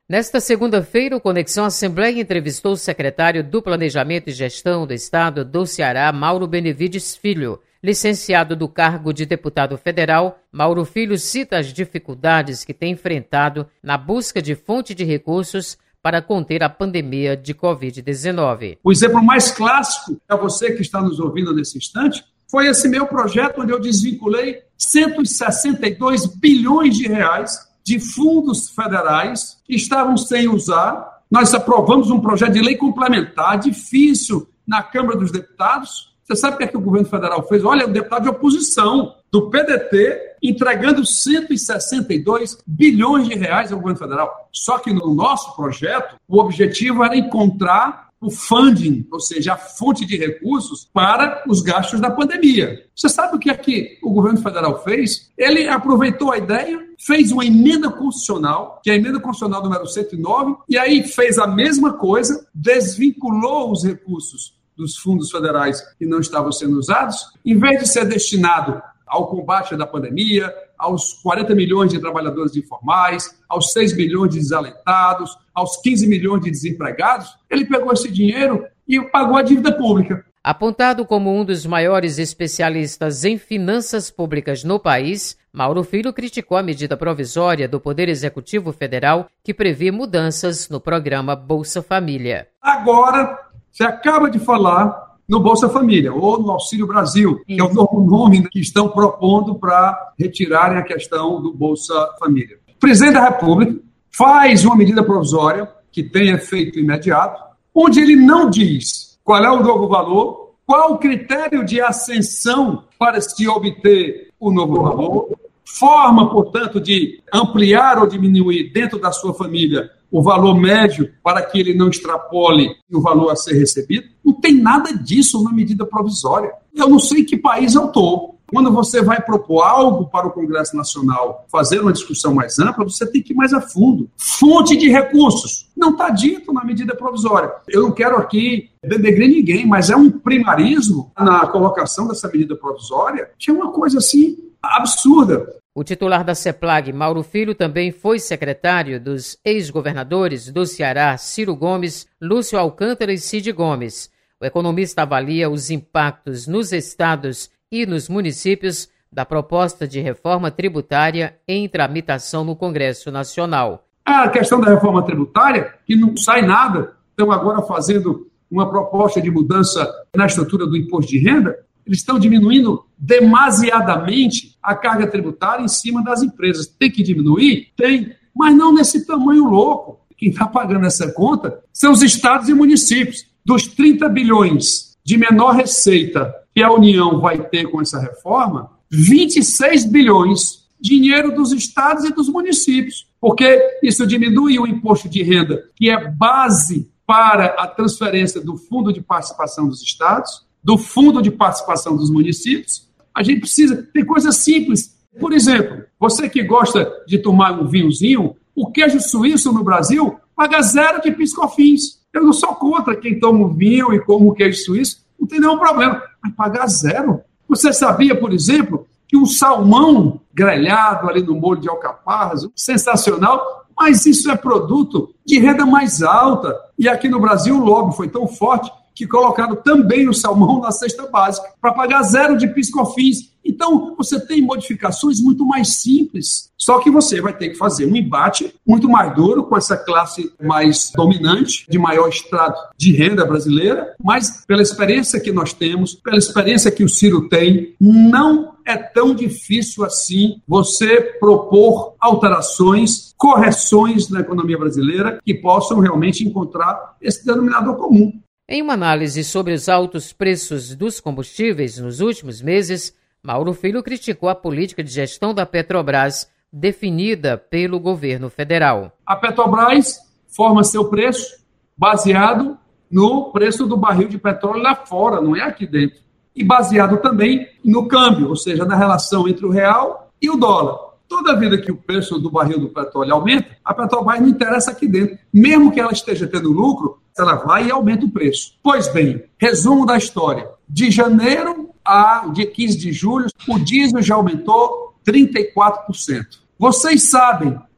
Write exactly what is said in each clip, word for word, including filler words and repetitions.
Nesta segunda-feira, o Conexão Assembleia entrevistou o secretário do Planejamento e Gestão do Estado do Ceará, Mauro Benevides Filho. Licenciado do cargo de deputado federal, Mauro Filho cita as dificuldades que tem enfrentado na busca de fonte de recursos para conter a pandemia de covid dezenove. O exemplo mais clássico, é você que está nos ouvindo nesse instante, foi esse meu projeto onde eu desvinculei cento e sessenta e dois bilhões de reais de fundos federais que estavam sem usar. Nós aprovamos um projeto de lei complementar, difícil, na Câmara dos Deputados. Você sabe o que, é que o governo federal fez? Olha, o deputado de oposição do P D T entregando cento e sessenta e dois bilhões de reais ao governo federal. Só que no nosso projeto, o objetivo era encontrar o funding, ou seja, a fonte de recursos para os gastos da pandemia. Você sabe o que é que o governo federal fez? Ele aproveitou a ideia, fez uma emenda constitucional, que é a emenda constitucional número cento e nove, e aí fez a mesma coisa, desvinculou os recursos dos fundos federais que não estavam sendo usados, em vez de ser destinado ao combate da pandemia, aos quarenta milhões de trabalhadores informais, aos seis milhões de desalentados, aos quinze milhões de desempregados, ele pegou esse dinheiro e pagou a dívida pública. Apontado como um dos maiores especialistas em finanças públicas no país, Mauro Filho criticou a medida provisória do Poder Executivo Federal que prevê mudanças no programa Bolsa Família. Agora, você acaba de falar no Bolsa Família, ou no Auxílio Brasil, que é o novo nome que estão propondo para retirarem a questão do Bolsa Família. O presidente da República faz uma medida provisória que tem efeito imediato, onde ele não diz qual é o novo valor, qual o critério de ascensão para se obter o novo valor, forma, portanto, de ampliar ou diminuir dentro da sua família o valor médio para que ele não extrapole o valor a ser recebido. Não tem nada disso na medida provisória. Eu não sei em que país eu estou. Quando você vai propor algo para o Congresso Nacional, fazer uma discussão mais ampla, você tem que ir mais a fundo. Fonte de recursos. Não está dito na medida provisória. Eu não quero aqui denegrir ninguém, mas é um primarismo na colocação dessa medida provisória que é uma coisa assim absurda. O titular da CEPLAG, Mauro Filho, também foi secretário dos ex-governadores do Ceará, Ciro Gomes, Lúcio Alcântara e Cid Gomes. O economista avalia os impactos nos estados e nos municípios da proposta de reforma tributária em tramitação no Congresso Nacional. A questão da reforma tributária, que não sai nada, estão agora fazendo uma proposta de mudança na estrutura do imposto de renda. Eles estão diminuindo demasiadamente a carga tributária em cima das empresas. Tem que diminuir? Tem, mas não nesse tamanho louco. Quem está pagando essa conta são os estados e municípios. Dos trinta bilhões de menor receita que a União vai ter com essa reforma, vinte e seis bilhões dinheiro dos estados e dos municípios, porque isso diminui o imposto de renda, que é base para a transferência do Fundo de Participação dos Estados, do Fundo de Participação dos Municípios. A gente precisa ter coisas simples. Por exemplo, você que gosta de tomar um vinhozinho, o queijo suíço no Brasil paga zero de PIS/COFINS. Eu não sou contra quem toma um vinho e come um queijo suíço, não tem nenhum problema, mas pagar zero. Você sabia, por exemplo, que um salmão grelhado ali no molho de alcaparras, sensacional, mas isso é produto de renda mais alta. E aqui no Brasil o lobby foi tão forte que colocaram também o salmão na cesta básica, para pagar zero de PIS/COFINS. Então, você tem modificações muito mais simples. Só que você vai ter que fazer um embate muito mais duro com essa classe mais dominante, de maior extrato de renda brasileira, mas pela experiência que nós temos, pela experiência que o Ciro tem, não é tão difícil assim você propor alterações, correções na economia brasileira que possam realmente encontrar esse denominador comum. Em uma análise sobre os altos preços dos combustíveis nos últimos meses, Mauro Filho criticou a política de gestão da Petrobras definida pelo governo federal. A Petrobras forma seu preço baseado no preço do barril de petróleo lá fora, não é aqui dentro. E baseado também no câmbio, ou seja, na relação entre o real e o dólar. Toda vida que o preço do barril do petróleo aumenta, a Petrobras não interessa aqui dentro. Mesmo que ela esteja tendo lucro, ela vai e aumenta o preço. Pois bem, resumo da história. De janeiro a dia quinze de julho, o diesel já aumentou trinta e quatro por cento. Vocês sabem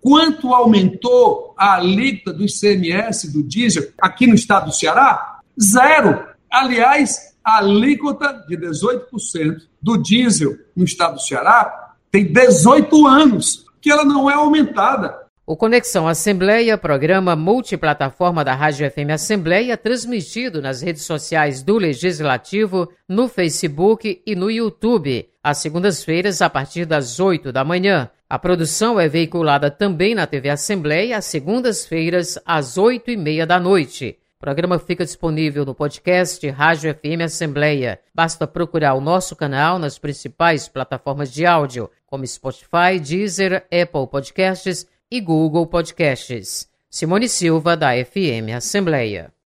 quanto aumentou a alíquota do I C M S do diesel aqui no estado do Ceará? Zero. Aliás, a alíquota de dezoito por cento do diesel no estado do Ceará tem dezoito anos que ela não é aumentada. O Conexão Assembleia, programa multiplataforma da Rádio F M Assembleia, transmitido nas redes sociais do Legislativo, no Facebook e no YouTube, às segundas-feiras, a partir das oito da manhã. A produção é veiculada também na T V Assembleia, às segundas-feiras, às oito e meia da noite. O programa fica disponível no podcast Rádio F M Assembleia. Basta procurar o nosso canal nas principais plataformas de áudio, como Spotify, Deezer, Apple Podcasts e Google Podcasts. Simone Silva, da F M Assembleia.